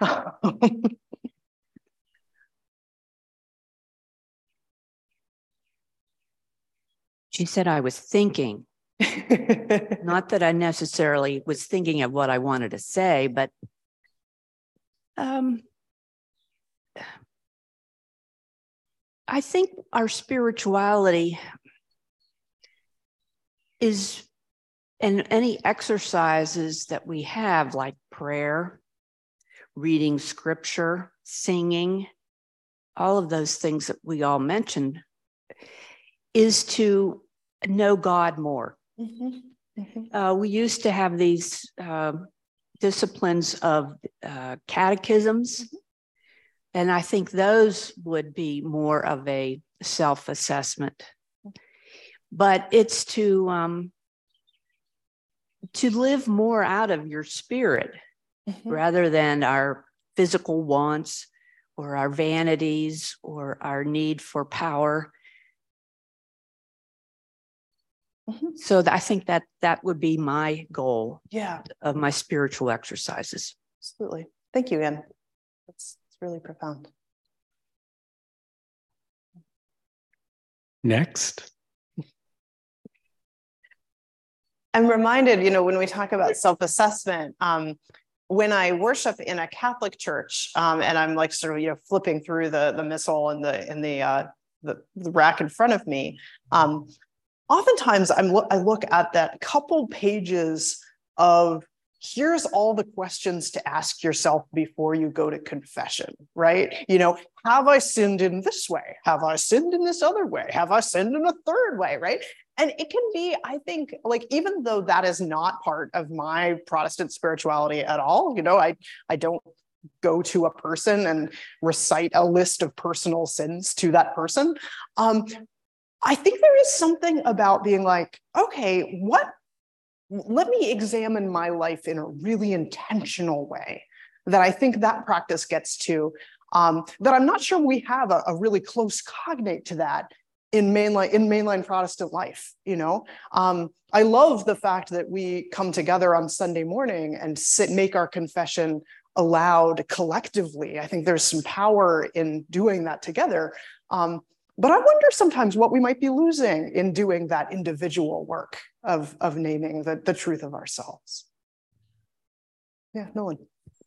She said I was thinking. Not that I necessarily was thinking of what I wanted to say, but um, I think our spirituality is, and any exercises that we have, like prayer, reading scripture, singing, all of those things that we all mentioned, is to know God more. Mm-hmm. Mm-hmm. Uh, we used to have these uh, disciplines of uh, catechisms, mm-hmm. and I think those would be more of a self-assessment. But it's to um, to live more out of your spirit, mm-hmm. rather than our physical wants or our vanities or our need for power. Mm-hmm. So I think that that would be my goal, yeah, of my spiritual exercises. Absolutely. Thank you, Anne. That's, that's really profound. Next. I'm reminded, you know, when we talk about self-assessment, um, when I worship in a Catholic church, um, and I'm like sort of, you know, flipping through the the missal in the in the uh, the, the rack in front of me, um, oftentimes I'm lo- I look at that couple pages of here's all the questions to ask yourself before you go to confession, right? You know, have I sinned in this way? Have I sinned in this other way? Have I sinned in a third way, right? And it can be, I think, like, even though that is not part of my Protestant spirituality at all, you know, I, I don't go to a person and recite a list of personal sins to that person. Um, I think there is something about being like, okay, what, let me examine my life in a really intentional way that I think that practice gets to, um, that I'm not sure we have a, a really close cognate to that in mainline, in mainline Protestant life, you know? Um, I love the fact that we come together on Sunday morning and sit, make our confession aloud collectively. I think there's some power in doing that together. Um, But I wonder sometimes what we might be losing in doing that individual work of, of naming the, the truth of ourselves. Yeah, Nolan.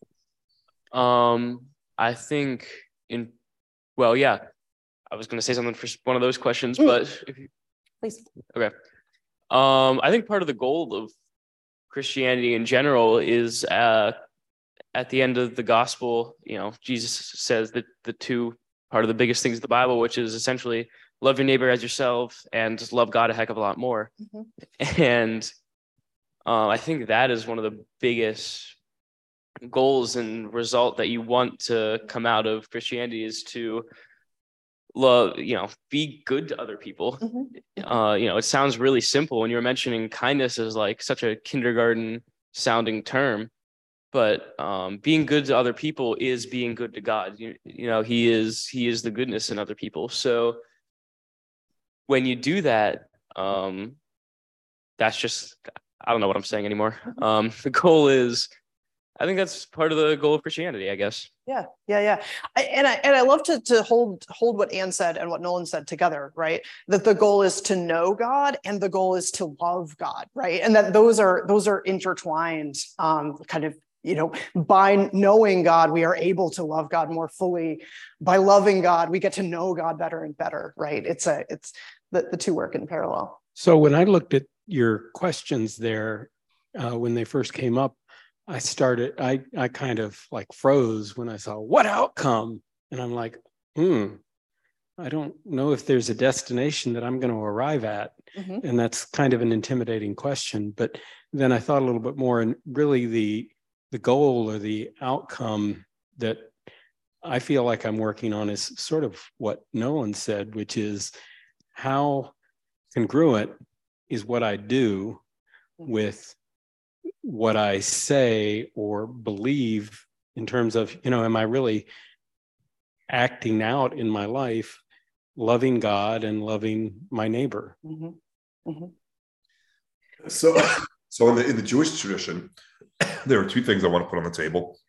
Um, I think in, well, yeah, I was going to say something for one of those questions, mm. but if you, please. Okay. Um, I think part of the goal of Christianity in general is uh, at the end of the gospel, you know, Jesus says that the two part of the biggest things of the Bible, which is essentially love your neighbor as yourself and just love God a heck of a lot more. Mm-hmm. And uh, I think that is one of the biggest goals and result that you want to come out of Christianity is to love, you know, be good to other people. Mm-hmm. Uh, you know, it sounds really simple, and you're mentioning kindness as like such a kindergarten sounding term, but um, being good to other people is being good to God. You, you know, he is he is the goodness in other people. So when you do that, um, that's just, I don't know what I'm saying anymore. Um, the goal is, I think that's part of the goal of Christianity, I guess. Yeah, yeah, yeah. I, and I and I love to to hold hold what Anne said and what Nolan said together, right? That the goal is to know God and the goal is to love God, right? And that those are those are intertwined, um, kind of, you know, by knowing God, we are able to love God more fully. By loving God, we get to know God better and better, right? It's a it's the, the two work in parallel. So when I looked at your questions there, uh, when they first came up, I started, I, I kind of like froze when I saw what outcome. And I'm like, hmm, I don't know if there's a destination that I'm going to arrive at. Mm-hmm. And that's kind of an intimidating question. But then I thought a little bit more, and really the, the goal or the outcome that I feel like I'm working on is sort of what Nolan said, which is how congruent is what I do with what I say or believe in terms of, you know, am I really acting out in my life, loving God and loving my neighbor? Mm-hmm. Mm-hmm. So, so in the in the Jewish tradition, there are two things I want to put on the table.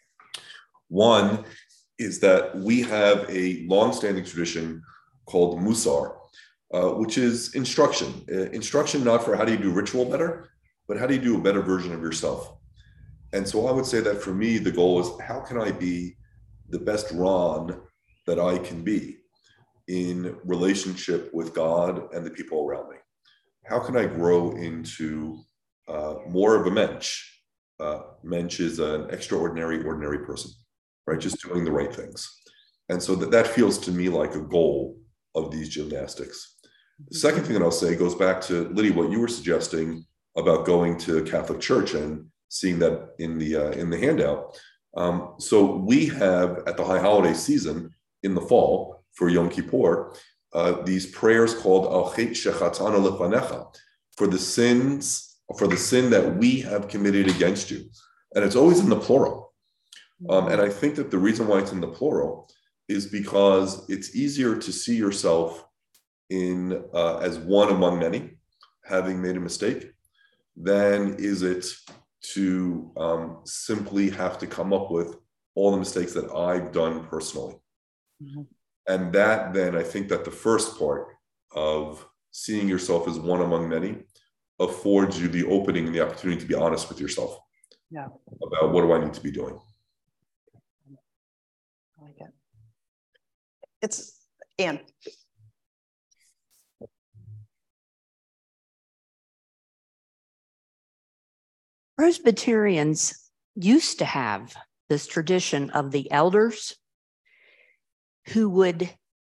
One is that we have a long-standing tradition called Musar, uh, which is instruction. Uh, instruction not for how do you do ritual better, but how do you do a better version of yourself? And so I would say that for me, the goal is how can I be the best Ron that I can be in relationship with God and the people around me? How can I grow into uh, more of a mensch? Uh, mensch is an extraordinary, ordinary person, right? Just doing the right things. And so that, that feels to me like a goal of these gymnastics. The second thing that I'll say goes back to, Liddy, what you were suggesting about going to Catholic Church and seeing that in the uh, in the handout. Um, so we have at the high holiday season in the fall for Yom Kippur, uh, these prayers called Al Chet Shechatanu Lefanecha, for the sins, for the sin that we have committed against you. And it's always in the plural. Um, and I think that the reason why it's in the plural is because it's easier to see yourself in uh, as one among many, having made a mistake, than is it to um, simply have to come up with all the mistakes that I've done personally. Mm-hmm. And that then, I think that the first part of seeing yourself as one among many affords you the opening and the opportunity to be honest with yourself. Yeah. About what do I need to be doing. I like it. It's Anne. Presbyterians used to have this tradition of the elders who would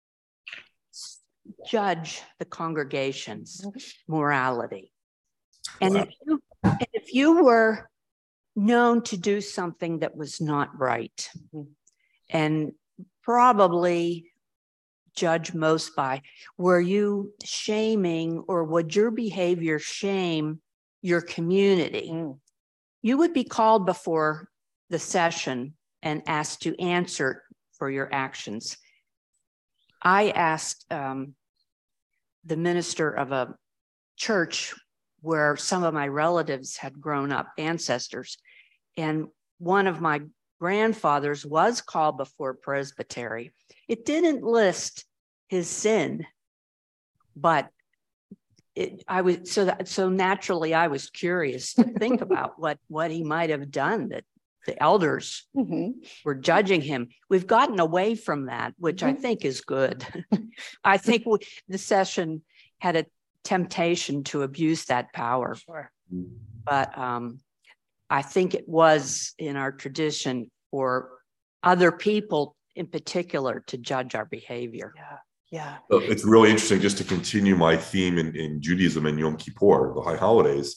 judge the congregation's morality. And wow. if, you, and if you were known to do something that was not right, and probably judge most by, were you shaming or would your behavior shame your community? Mm. You would be called before the session and asked to answer for your actions. I asked um, the minister of a church where some of my relatives had grown up, ancestors, and one of my grandfathers was called before presbytery. It didn't list his sin, but It, I was so that so naturally I was curious to think about what what he might have done that the elders mm-hmm. were judging him. We've gotten away from that, which mm-hmm. I think is good. I think we, the session had a temptation to abuse that power, sure. but um, I think it was in our tradition for other people in particular to judge our behavior. Yeah. Yeah, it's really interesting just to continue my theme in, in Judaism and Yom Kippur, the high holidays.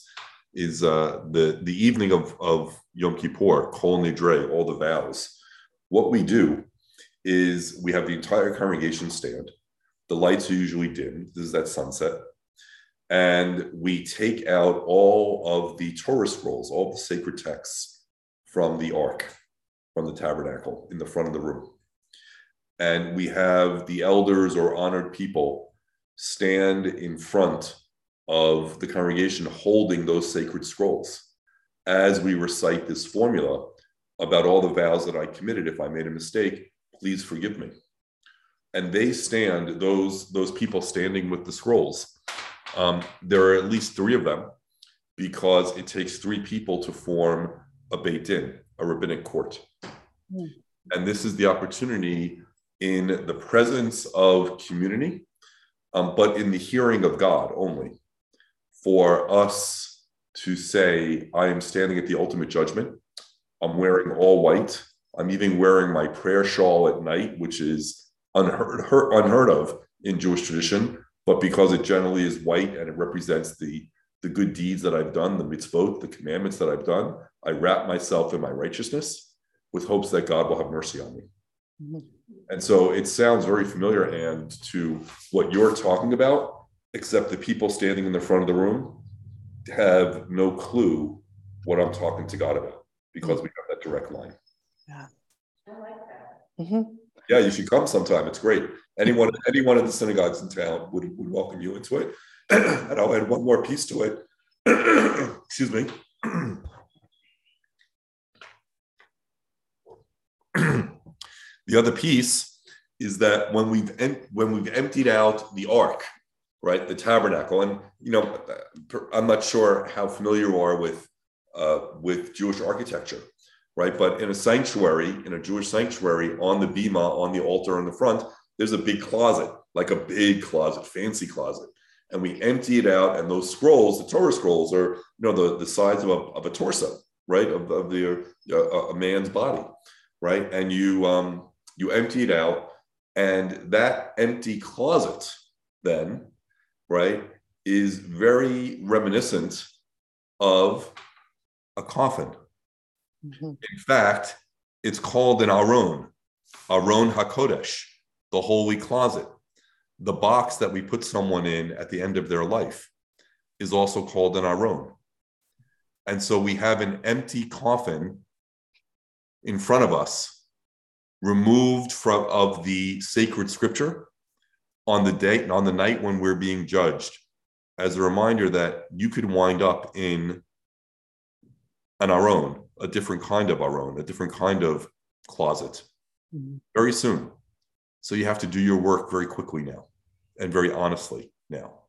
is uh, the, the evening of, of Yom Kippur, Kol Nidre, all the vows. What we do is we have the entire congregation stand. The lights are usually dim. This is at sunset. And we take out all of the Torah scrolls, all the sacred texts from the ark, from the tabernacle in the front of the room. And we have the elders or honored people stand in front of the congregation holding those sacred scrolls as we recite this formula about all the vows that I committed. If I made a mistake, please forgive me. And they stand, those, those people standing with the scrolls. Um, there are at least three of them because it takes three people to form a Beit Din, a rabbinic court. Mm. And this is the opportunity in the presence of community, um, but in the hearing of God only, for us to say, I am standing at the ultimate judgment. I'm wearing all white. I'm even wearing my prayer shawl at night, which is unheard, unheard of in Jewish tradition, but because it generally is white and it represents the, the good deeds that I've done, the mitzvot, the commandments that I've done, I wrap myself in my righteousness with hopes that God will have mercy on me. Mm-hmm. And so it sounds very familiar, and to what you're talking about, except the people standing in the front of the room have no clue what I'm talking to God about, because we have that direct line. Yeah, I like that. Mm-hmm. Yeah, you should come sometime. It's great. Anyone, anyone in the synagogues in town would, would welcome you into it. And I'll add one more piece to it. Excuse me. The other piece is that when we've em- when we've emptied out the ark, right, the tabernacle, and you know, I'm not sure how familiar you are with uh, with Jewish architecture, right? But in a sanctuary, in a Jewish sanctuary, on the bima, on the altar in the front, there's a big closet, like a big closet, fancy closet, and we empty it out. And those scrolls, the Torah scrolls, are you know the the size of a of a torso, right, of of the uh, a man's body, right, and you um. You empty it out, and that empty closet then, right, is very reminiscent of a coffin. Mm-hmm. In fact, it's called an Aron, Aron HaKodesh, the holy closet. The box that we put someone in at the end of their life is also called an Aron. And so we have an empty coffin in front of us, removed from of the sacred scripture on the day on the night when we're being judged, as a reminder that you could wind up in an Aron, a different kind of Aron, a different kind of closet, mm-hmm. very soon. So you have to do your work very quickly now and very honestly now.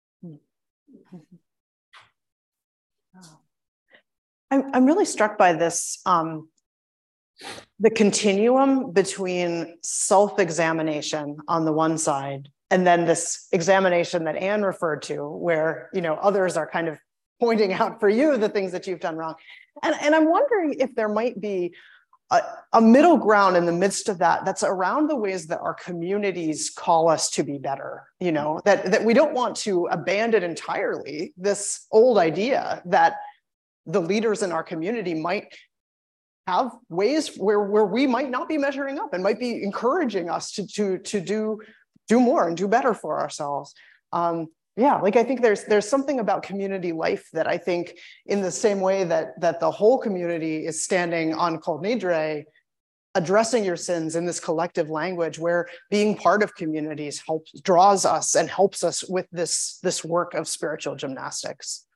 I'm, I'm really struck by this, um, the continuum between self-examination on the one side and then this examination that Anne referred to, where you know others are kind of pointing out for you the things that you've done wrong. And, and I'm wondering if there might be a, a middle ground in the midst of that that's around the ways that our communities call us to be better, you know, that, that we don't want to abandon entirely this old idea that the leaders in our community might have ways where, where we might not be measuring up and might be encouraging us to, to, to do, do more and do better for ourselves. Um, yeah, like I think there's there's something about community life that I think in the same way that, that the whole community is standing on Kol Nidre, addressing your sins in this collective language, where being part of communities helps, draws us and helps us with this, this work of spiritual gymnastics.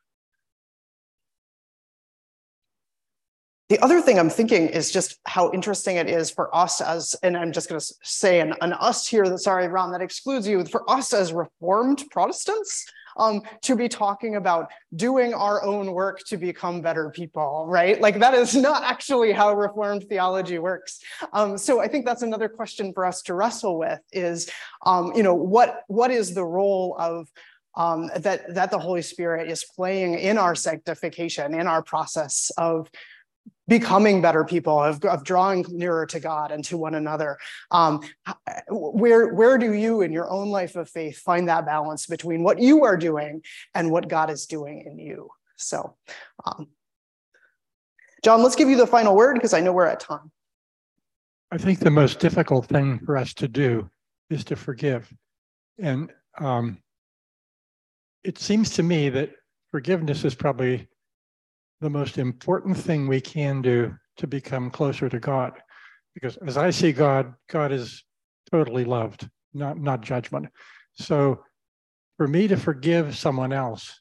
The other thing I'm thinking is just how interesting it is for us as, and I'm just going to say an, an us here, that, sorry, Ron, that excludes you, for us as Reformed Protestants um, to be talking about doing our own work to become better people, right? Like that is not actually how Reformed theology works. Um, so I think that's another question for us to wrestle with is, um, you know, what what is the role of um, that, that the Holy Spirit is playing in our sanctification, in our process of becoming better people, of, of drawing nearer to God and to one another. Um, where, where do you in your own life of faith find that balance between what you are doing and what God is doing in you? So, um, John, let's give you the final word because I know we're at time. I think the most difficult thing for us to do is to forgive. And um, it seems to me that forgiveness is probably the most important thing we can do to become closer to God. Because as I see God, God is totally loved, not, not judgment. So for me to forgive someone else,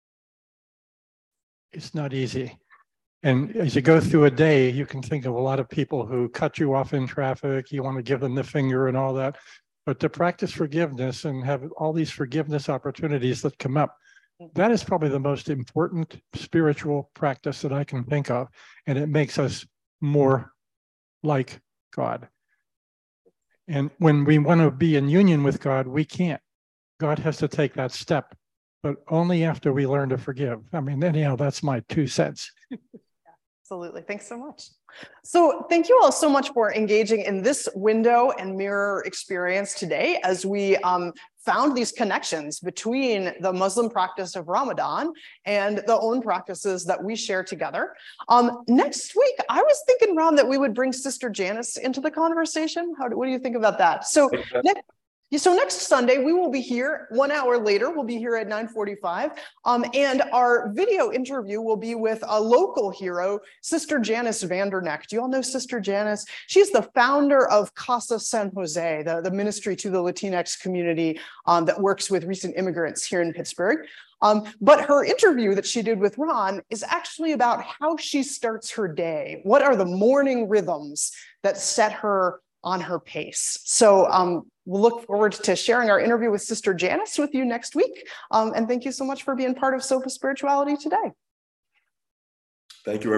it's not easy. And as you go through a day, you can think of a lot of people who cut you off in traffic, you want to give them the finger and all that. But to practice forgiveness and have all these forgiveness opportunities that come up, that is probably the most important spiritual practice that I can think of. And it makes us more like God. And when we want to be in union with God, we can't. God has to take that step, but only after we learn to forgive. I mean, anyhow, that's my two cents. Absolutely. Thanks so much. So thank you all so much for engaging in this window and mirror experience today as we um, found these connections between the Muslim practice of Ramadan and the own practices that we share together. Um, next week, I was thinking, Ron, that we would bring Sister Janice into the conversation. How do, what do you think about that? So next, So next Sunday, we will be here. One hour later, we'll be here at nine forty-five. Um, and our video interview will be with a local hero, Sister Janice Vanderneck. Do you all know Sister Janice? She's the founder of Casa San Jose, the, the ministry to the Latinx community um, that works with recent immigrants here in Pittsburgh. Um, but her interview that she did with Ron is actually about how she starts her day. What are the morning rhythms that set her on her pace? So um, we'll look forward to sharing our interview with Sister Janice with you next week. Um, and thank you so much for being part of Sofa Spirituality today. Thank you, everyone.